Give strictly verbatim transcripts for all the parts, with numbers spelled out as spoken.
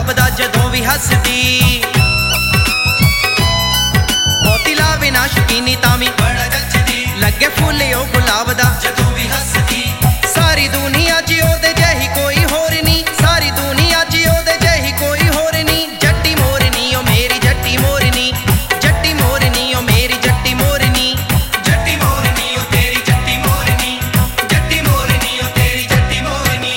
गुलाब दा जदों भी हसदी मोती लावे ना शकीनी तामी बड़ा जचदी लगे फुल ओ गुलाब दा जदों भी हसदी सारी दुनिया च ओदे जही कोई होर नी सारी दुनिया च ओदे जही कोई होर नी जट्टी मोरनी ओ मेरी जट्टी मोरनी जट्टी मोरनी ओ मेरी जट्टी मोरनी जट्टी मोरनी ओ तेरी जट्टी मोरनी जट्टी मोरनी ओ तेरी जट्टी मोरनी।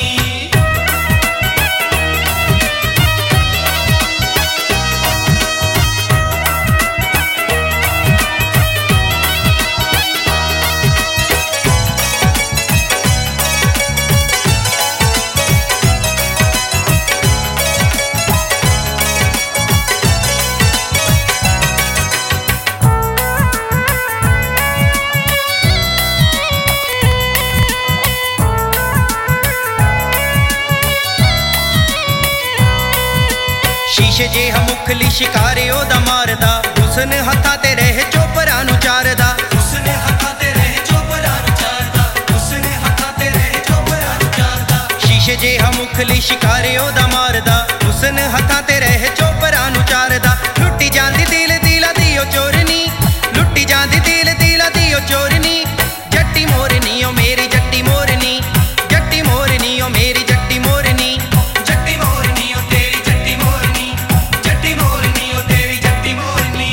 शीशे जे हम मुखली शिकारे ओदा मारदा हुसन हथा ते रह चोपरा नु चारदा हुसन हथा ते रह चोपरा नु चारदा हुसन हथा ते रह चोपरा नु चारदा शीशे जे हम मुखली शिकारे ओदा मारदा हुसन हथा ते रह चोपरा नु चारदा लुट्टी जांदी दिल दिला दी ओ चोरनी लुट्टी जांदी दिल दिला दी ओ चोरनी जट्टी मोरनी ओ मेरी जट्टी मोरनी जट्टी मोरनी ओ मेरी जट्टी मोरनी जट्टी मोरनी ओ तेरी जट्टी मोरनी जट्टी मोरनी ओ तेरी जट्टी मोरनी।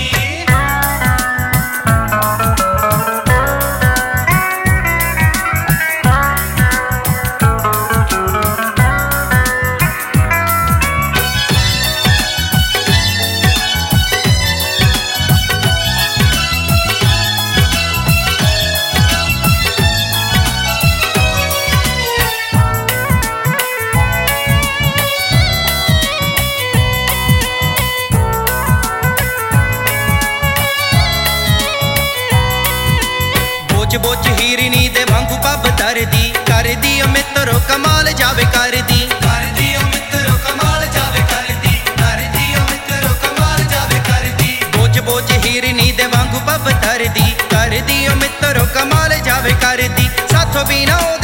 बोच बोच हीरनी दे वांगू पब तरदी कर दी ओ मित्रो कमाल जावे कर दी कर दी ओ मित्रो कमाल जावे कर दी कर दी ओ मित्रो कमाल जावे कर दी बोच बोच हीरनी दे वांगू पब तरदी कर दी ओ मित्रो कमाल जावे कर दी साथों बिना